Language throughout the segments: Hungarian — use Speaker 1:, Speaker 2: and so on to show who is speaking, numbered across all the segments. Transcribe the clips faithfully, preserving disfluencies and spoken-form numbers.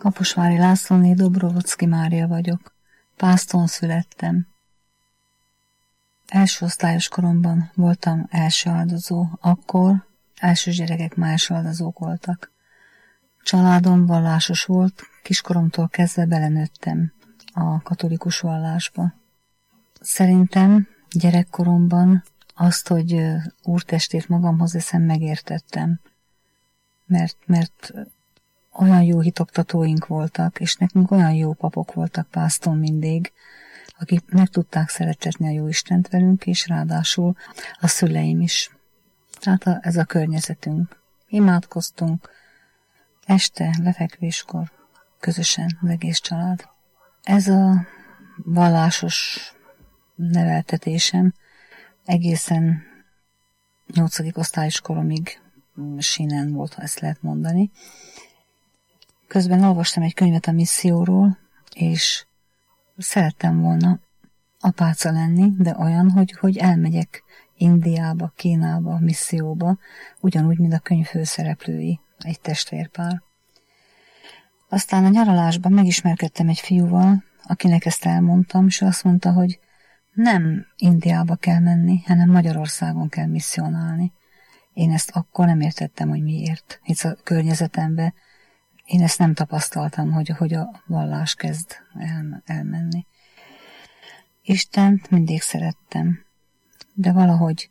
Speaker 1: Kaposvári Lászlóné Dobrovocki Mária vagyok. Pászton születtem. Első osztályos koromban voltam első áldozó, akkor elsős gyerekek már első áldozók voltak. Családom vallásos volt, kiskoromtól kezdve belenőttem a katolikus vallásba. Szerintem gyerekkoromban azt, hogy úrtestét magamhoz eszem, megértettem, mert, mert olyan jó hitoktatóink voltak, és nekünk olyan jó papok voltak Pászton mindig, akik meg tudták szeretetni a Jóistent velünk, és ráadásul a szüleim is. Tehát a, ez a környezetünk. Imádkoztunk, este, lefekvéskor, közösen, az egész család. Ez a vallásos neveltetésem egészen nyolcadik osztályos koromig sínen volt, ha ezt lehet mondani. Közben olvastam egy könyvet a misszióról, és szerettem volna apáca lenni, de olyan, hogy, hogy elmegyek Indiába, Kínába, misszióba, ugyanúgy, mint a könyv főszereplői, egy testvérpár. Aztán a nyaralásban megismerkedtem egy fiúval, akinek ezt elmondtam, és ő azt mondta, hogy nem Indiába kell menni, hanem Magyarországon kell misszionálni. Én ezt akkor nem értettem, hogy miért, hisz a környezetemben én ezt nem tapasztaltam, hogy, hogy a vallás kezd el, elmenni. Istent mindig szerettem, de valahogy,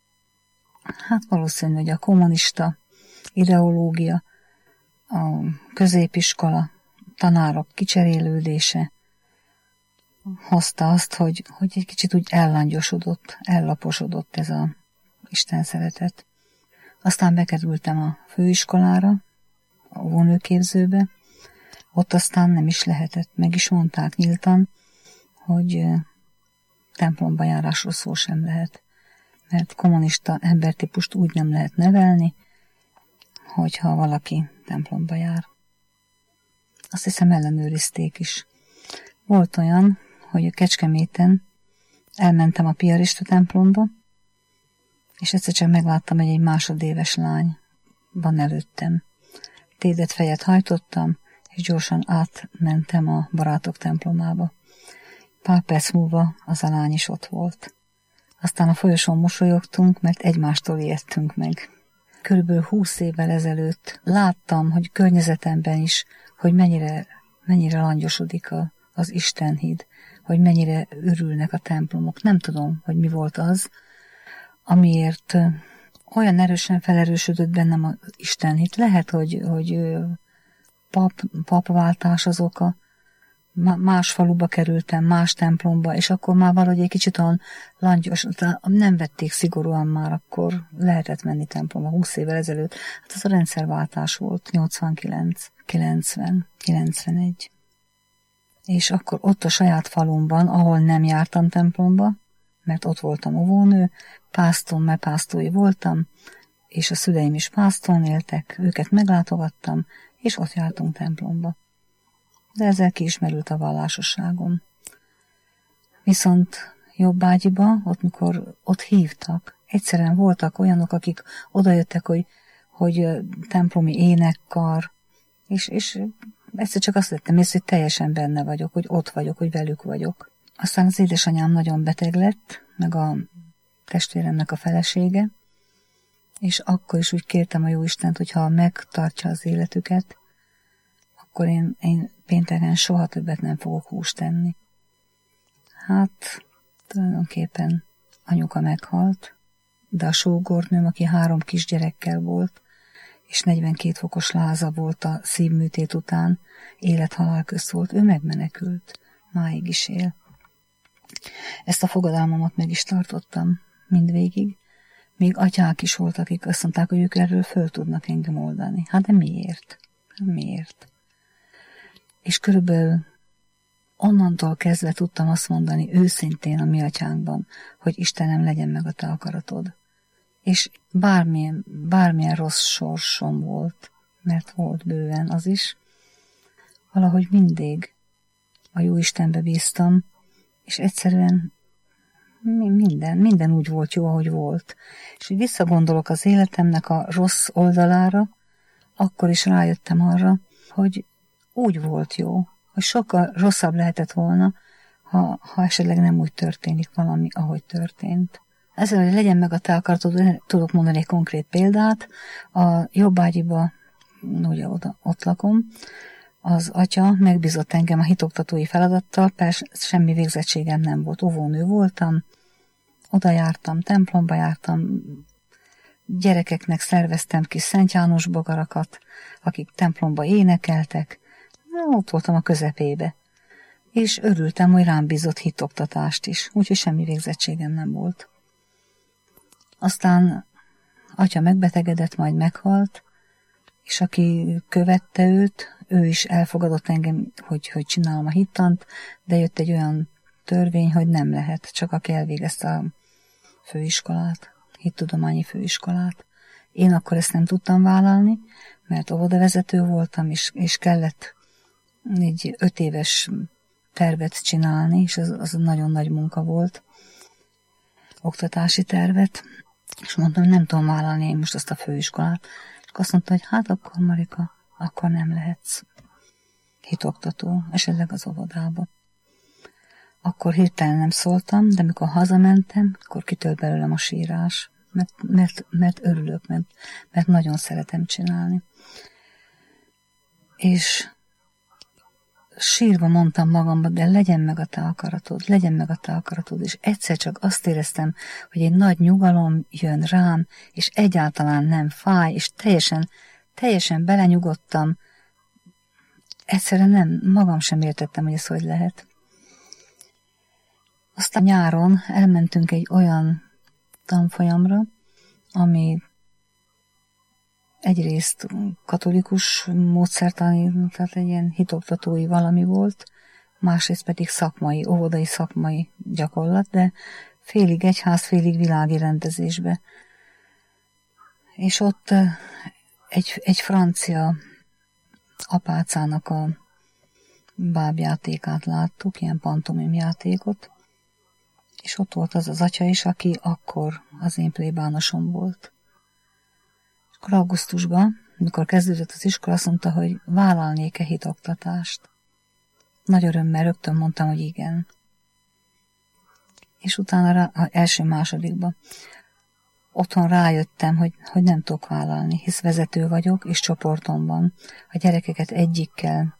Speaker 1: hát valószínű, hogy a kommunista ideológia, a középiskola, tanárok kicserélődése hozta azt, hogy, hogy egy kicsit úgy ellangyosodott, ellaposodott ez a Isten szeretet. Aztán bekerültem a főiskolára, a óvónőképzőbe, ott aztán nem is lehetett, meg is mondták nyíltan, hogy templomba járásról szó sem lehet, mert kommunista embertípust úgy nem lehet nevelni, hogyha valaki templomba jár. Azt hiszem ellenőrizték is. Volt olyan, hogy a Kecskeméten elmentem a piarista templomba, és egyszer csak megláttam, hogy egy másodéves lány van előttem. Tédet fejet hajtottam, és gyorsan átmentem a barátok templomába. Pár perc múlva az a lány is ott volt. Aztán a folyosón mosolyogtunk, mert egymástól ijedtünk meg. Körülbelül húsz évvel ezelőtt láttam, hogy környezetemben is, hogy mennyire, mennyire langyosodik a, az Istenhíd, hogy mennyire örülnek a templomok. Nem tudom, hogy mi volt az, amiért olyan erősen felerősödött bennem az Istenhit. Lehet, hogy, hogy pap, papváltás az oka. Más faluba kerültem, más templomba, és akkor már valahogy egy kicsit olyan langyos, nem vették szigorúan már, akkor lehetett menni templomba húsz évvel ezelőtt. Hát az a rendszerváltás volt, nyolcvankilenc, kilencven, kilencvenegy. És akkor ott a saját falumban, ahol nem jártam templomba, mert ott voltam óvónő, Pászton, mert pásztói voltam, és a szüleim is Pászton éltek, őket meglátogattam, és ott jártunk templomba. De ezzel kiismerült a vallásosságom. Viszont Jobbágyiba, ott mikor ott hívtak, egyszerűen voltak olyanok, akik odajöttek, hogy, hogy templomi énekkar, és, és egyszer csak azt vettem észre, hogy teljesen benne vagyok, hogy ott vagyok, hogy velük vagyok. Aztán az édesanyám nagyon beteg lett, meg a testvéremnek a felesége, és akkor is úgy kértem a Jóistent, hogyha megtartja az életüket, akkor én, én pénteken soha többet nem fogok húst tenni. Hát, tulajdonképpen anyuka meghalt, de a sógornőm, aki három kisgyerekkel volt, és negyvenkét fokos láza volt a szívműtét után, élet-halál közt volt, ő megmenekült, máig is él. Ezt a fogadalmamat meg is tartottam mindvégig. Még atyák is voltak, akik azt mondták, hogy ők erről föl tudnak engem oldani. Hát de miért? Miért? És körülbelül onnantól kezdve tudtam azt mondani őszintén a mi atyánkban, hogy Istenem, legyen meg a te akaratod. És bármilyen, bármilyen rossz sorsom volt, mert volt bőven az is, valahogy mindig a jó Istenbe bíztam, és egyszerűen minden, minden úgy volt jó, ahogy volt. És hogy visszagondolok az életemnek a rossz oldalára, akkor is rájöttem arra, hogy úgy volt jó, hogy sokkal rosszabb lehetett volna, ha, ha esetleg nem úgy történik valami, ahogy történt. Ezzel, hogy legyen meg a te akaratod, tudok mondani egy konkrét példát. A jobbágyiba, ugye oda, ott lakom, az atya megbízott engem a hitoktatói feladattal, persze semmi végzettségem nem volt, óvónő voltam, oda jártam, templomba jártam, gyerekeknek szerveztem kis Szent János bogarakat, akik templomba énekeltek, na, ott voltam a közepébe. És örültem, hogy rám bízott hitoktatást is, úgyhogy semmi végzettségem nem volt. Aztán atya megbetegedett, majd meghalt, és aki követte őt, ő is elfogadott engem, hogy, hogy csinálom a hittant, de jött egy olyan törvény, hogy nem lehet, csak aki elvégezte a főiskolát, hittudományi főiskolát. Én akkor ezt nem tudtam vállalni, mert óvodavezető voltam, és, és kellett egy öt éves tervet csinálni, és az, az nagyon nagy munka volt, oktatási tervet, és mondtam, nem tudom vállalni én most azt a főiskolát. És azt mondta, hogy hát akkor, Marika, akkor nem lehetsz hitoktató, esetleg az óvodába. Akkor hirtelen nem szóltam, de mikor hazamentem, akkor kitölt belőlem a sírás, mert, mert, mert örülök, mert, mert nagyon szeretem csinálni. És sírva mondtam magamba, de legyen meg a te akaratod, legyen meg a te akaratod, és egyszer csak azt éreztem, hogy egy nagy nyugalom jön rám, és egyáltalán nem fáj, és teljesen, teljesen belenyugodtam. Egyszerűen nem, magam sem értettem, hogy ez hogy lehet. Aztán nyáron elmentünk egy olyan tanfolyamra, ami egyrészt katolikus módszertani, tehát egy ilyen hitoktatói valami volt, másrészt pedig szakmai, óvodai szakmai gyakorlat, de félig egyház, félig világi rendezésbe. És ott egy, egy francia apácának a bábjátékát láttuk, ilyen pantomimjátékot, és ott volt az az atya is, aki akkor az én plébánosom volt. Akkor augusztusban, mikor kezdődött az iskola, azt mondta, hogy vállalnék-e hitoktatást. Nagy örömmel rögtön mondtam, hogy igen. És utána rá, az első-másodikban otthon rájöttem, hogy, hogy nem tudok vállalni, hisz vezető vagyok, és csoportom van. A gyerekeket egyikkel,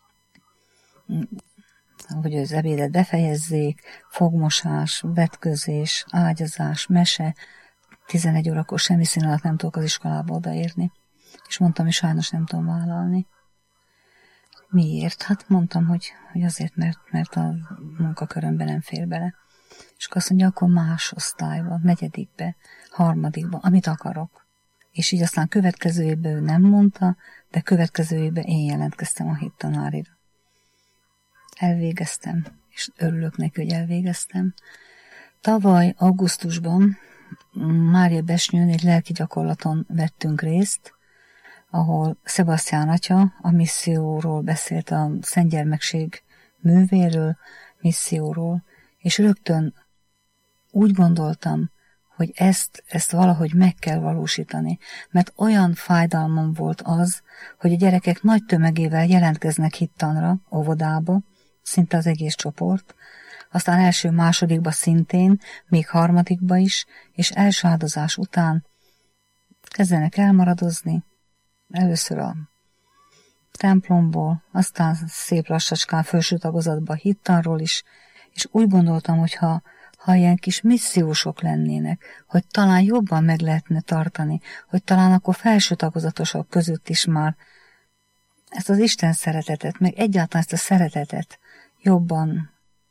Speaker 1: hogy az ebédet befejezzék, fogmosás, vetközés, ágyazás, mese, tizenegy órakor semmi szín alatt nem tudok az iskolába odaérni. És mondtam, hogy sajnos nem tudom vállalni. Miért? Hát mondtam, hogy, hogy azért, mert, mert a munkakörömben nem fér bele. És akkor azt mondja, akkor más osztályba, negyedikbe, harmadikba, amit akarok. És így aztán következő évben ő nem mondta, de következő évben én jelentkeztem a hittanárira. Elvégeztem, és örülök neki, hogy elvégeztem. Tavaly augusztusban Mária Besnyőn egy lelki gyakorlaton vettünk részt, ahol Sebastián atya a misszióról beszélt, a szentgyermekség művéről, misszióról, és rögtön úgy gondoltam, hogy ezt, ezt valahogy meg kell valósítani, mert olyan fájdalmam volt az, hogy a gyerekek nagy tömegével jelentkeznek hittanra, óvodába, szinte az egész csoport, aztán első-másodikba szintén, még harmadikba is, és első áldozás után kezdenek elmaradozni, először a templomból, aztán szép lassacskán felső tagozatba hittanról is, és úgy gondoltam, hogy ha, ha ilyen kis missziósok lennének, hogy talán jobban meg lehetne tartani, hogy talán akkor felső tagozatosok között is már ezt az Isten szeretetet, meg egyáltalán ezt a szeretetet jobban,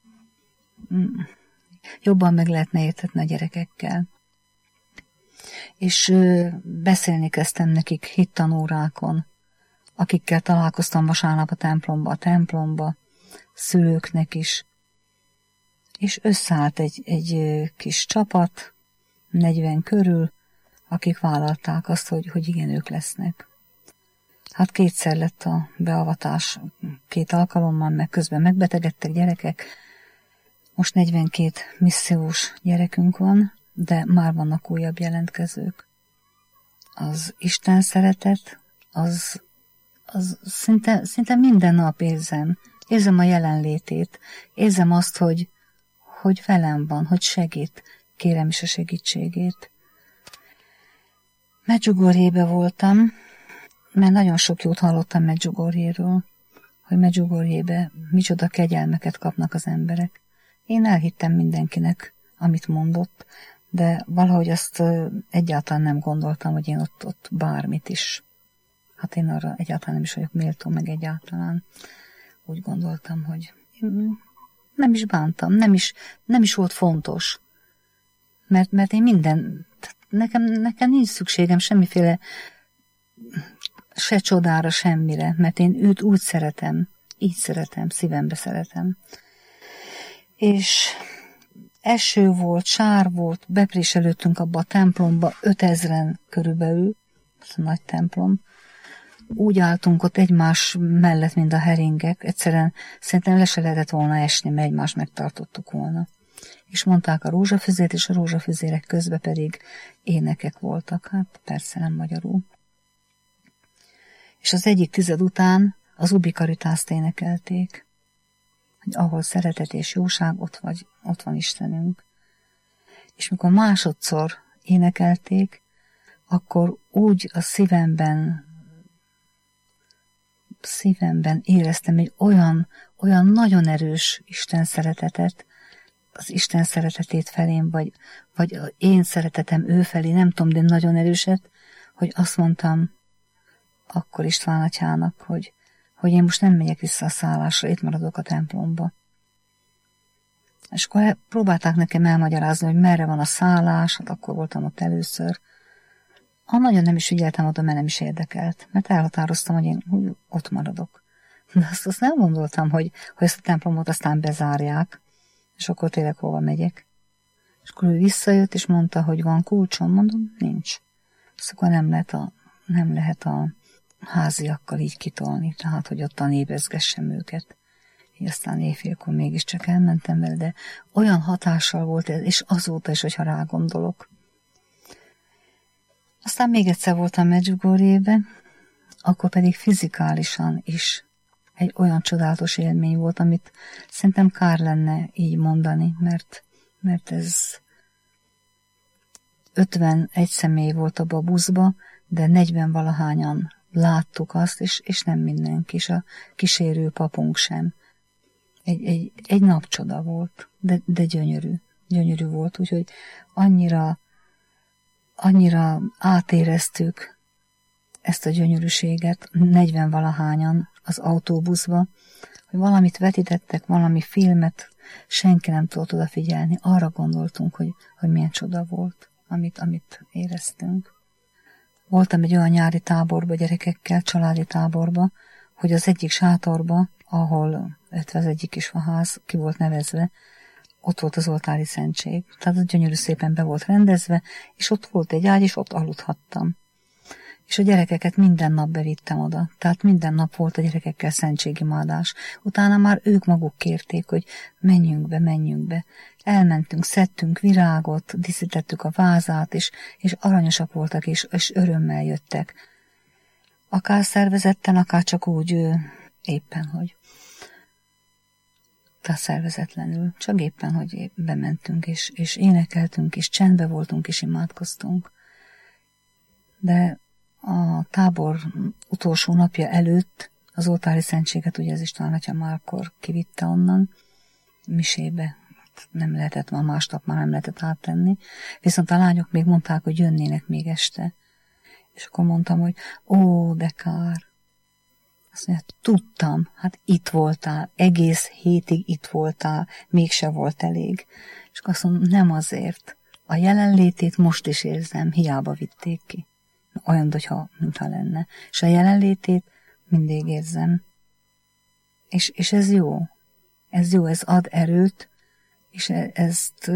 Speaker 1: jobban meg lehetne értetni a gyerekekkel. És ö, beszélni kezdtem nekik hittanórákon, akikkel találkoztam vasárnap a templomba, a templomba, szülőknek is. És összeállt egy, egy kis csapat, negyven körül, akik vállalták azt, hogy, hogy igen, ők lesznek. Hát kétszer lett a beavatás, két alkalommal, meg közben megbetegedtek gyerekek. Most negyvenkét missziós gyerekünk van, de már vannak újabb jelentkezők. Az Isten szeretet, az, az szinte, szinte minden nap érzem. Érzem a jelenlétét. Érzem azt, hogy, hogy velem van, hogy segít. Kérem is a segítségét. Medjugorjébe voltam, mert nagyon sok jót hallottam Medjugorjéről, hogy Medjugorjébe micsoda kegyelmeket kapnak az emberek. Én elhittem mindenkinek, amit mondott, de valahogy azt egyáltalán nem gondoltam, hogy én ott, ott bármit is. Hát én arra egyáltalán nem is vagyok méltó, meg egyáltalán úgy gondoltam, hogy nem is bántam, nem is, nem is volt fontos. Mert, mert én minden, nekem, nekem nincs szükségem semmiféle se csodára, semmire, mert én őt úgy szeretem, így szeretem, szívembe szeretem. És eső volt, sár volt, bepréselődtünk abba a templomba, ötezren körülbelül, ez a nagy templom. Úgy álltunk ott egymás mellett, mint a heringek, egyszerűen szerintem le se lehetett volna esni, mert egymást megtartottuk volna. És mondták a rózsafüzét, és a rózsafüzérek közben pedig énekek voltak, hát persze nem magyarul. És az egyik tized után az Ubi Caritaszt énekelték, hogy ahol szeretet és jóság, ott, vagy, ott van Istenünk. És mikor másodszor énekelték, akkor úgy a szívemben, szívemben éreztem egy olyan, olyan nagyon erős Isten szeretetet, az Isten szeretetét felém, vagy, vagy én szeretetem ő felé, nem tudom, de nagyon erőset, hogy azt mondtam akkor István atyának, hogy, hogy én most nem megyek vissza a szállásra, itt maradok a templomba. És akkor próbálták nekem elmagyarázni, hogy merre van a szállás, hát akkor voltam ott először. Ha nagyon nem is figyeltem oda, mert nem is érdekelt, mert elhatároztam, hogy én hogy ott maradok. De azt, azt nem gondoltam, hogy, hogy ezt a templomot aztán bezárják, és akkor tényleg hova megyek. És akkor ő visszajött, és mondta, hogy van kulcsom, mondom, nincs. És akkor nem lehet a, nem lehet a háziakkal így kitolni, tehát, hogy ottan nébezgessem őket. Így aztán éjfélkor mégiscsak elmentem vele, de olyan hatással volt ez, és azóta is, hogyha rágondolok. Aztán még egyszer voltam Medjugorjébe, akkor pedig fizikálisan is egy olyan csodálatos élmény volt, amit szerintem kár lenne így mondani, mert, mert ez ötvenegy személy volt abba a buszba, de negyven valahányan láttuk azt, és, és nem mindenki, és a kísérő papunk sem. Egy, egy, egy napcsoda volt, de, de gyönyörű, gyönyörű volt, úgyhogy annyira, annyira átéreztük ezt a gyönyörűséget, negyven valahányan az autóbuszba, hogy valamit vetítettek, valami filmet, senki nem tudott odafigyelni, arra gondoltunk, hogy, hogy milyen csoda volt, amit, amit éreztünk. Voltam egy olyan nyári táborba gyerekekkel, családi táborba, hogy az egyik sátorba, ahol ötve az egyik kis faház ki volt nevezve, ott volt az oltári szentség. Tehát az gyönyörű szépen be volt rendezve, és ott volt egy ágy, és ott aludhattam. És a gyerekeket minden nap bevittem oda. Tehát minden nap volt a gyerekekkel szentségimádás. Utána már ők maguk kérték, hogy menjünk be, menjünk be. Elmentünk, szedtünk virágot, díszítettük a vázát, és, és aranyosak voltak, és, és örömmel jöttek. Akár szervezetten, akár csak úgy éppen, hogy tehát szervezetlenül, csak éppen, hogy bementünk, és, és énekeltünk, és csendbe voltunk, és imádkoztunk. De a tábor utolsó napja előtt az oltári szentséget, ugye az István atya már akkor kivitte onnan, misébe nem lehetett, már másnap már nem lehetett áttenni, viszont a lányok még mondták, hogy jönnének még este. És akkor mondtam, hogy ó, de kár. Azt mondja, tudtam, hát itt voltál, egész hétig itt voltál, mégse volt elég. És akkor azt mondom, nem azért. A jelenlétét most is érzem, hiába vitték ki. Olyan, hogyha mintha lenne. És a jelenlétét mindig érzem. És, és ez jó. Ez jó, ez ad erőt, és ezt,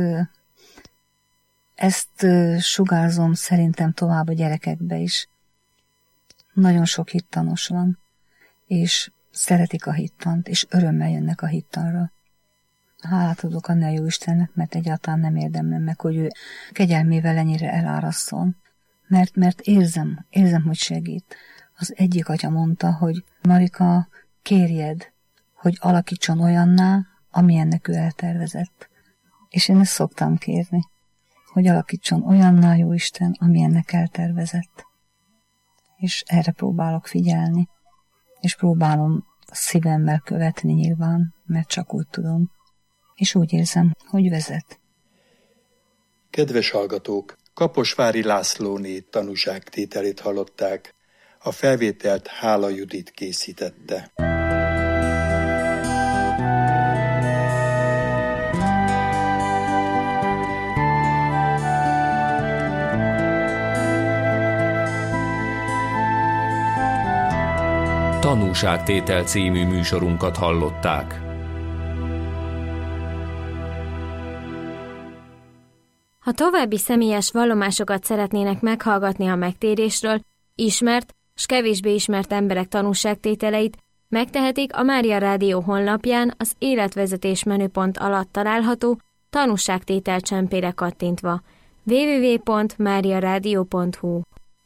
Speaker 1: ezt sugárzom szerintem tovább a gyerekekbe is. Nagyon sok hittanos van, és szeretik a hittant, és örömmel jönnek a hittanra. Hálát adok a jó Istennek, mert egyáltalán nem érdemlem meg, hogy ő kegyelmével ennyire elárasszon. Mert, mert érzem, érzem, hogy segít. Az egyik atya mondta, hogy Marika, kérjed, hogy alakítson olyanná, amilyennek ő eltervezett. És én ezt szoktam kérni, hogy alakítson olyanná, Jóisten, amilyennek eltervezett. És erre próbálok figyelni, és próbálom szívemmel követni nyilván, mert csak úgy tudom. És úgy érzem, hogy vezet.
Speaker 2: Kedves hallgatók, Kaposvári Lászlóné tanúságtételét hallották. A felvételt Hála Judit készítette.
Speaker 3: Tanúságtétel című műsorunkat hallották.
Speaker 4: Ha további személyes vallomásokat szeretnének meghallgatni a megtérésről, ismert s kevésbé ismert emberek tanúságtételeit, megtehetik a Mária Rádió honlapján az életvezetés menüpont alatt található tanúságtétel csempére kattintva. double-u double-u double-u pont mária rádió pont hu